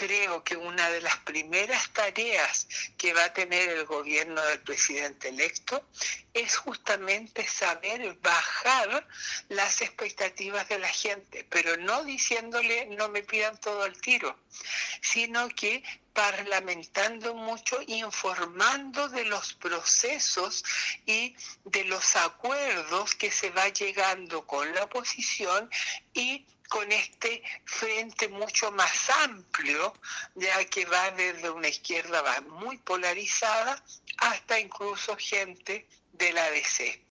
creo que una de las primeras tareas que va a tener el gobierno del presidente electo es justamente saber bajar las expectativas de la gente, pero no diciéndole no me pidan todo al tiro, sino que parlamentando mucho, informando de los procesos y de los acuerdos que se va llegando con la oposición y con este frente mucho más amplio, ya que va desde una izquierda muy polarizada hasta incluso gente de la DC.